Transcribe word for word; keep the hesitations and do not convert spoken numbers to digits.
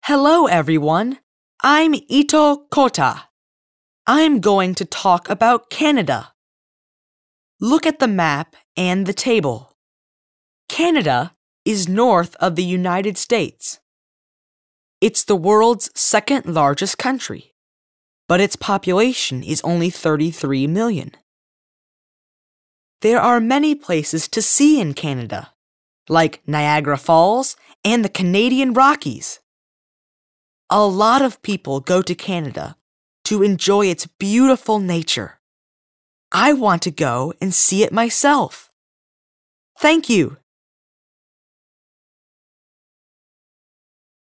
Hello, everyone. I'm Ito Kota. I'm going to talk about Canada. Look at the map and the table. Canada is north of the United States. It's the world's second largest country, but its population is only thirty-three million. There are many places to see in Canada, like Niagara Falls and the Canadian Rockies. A lot of people go to Canada to enjoy its beautiful nature. I want to go and see it myself. Thank you.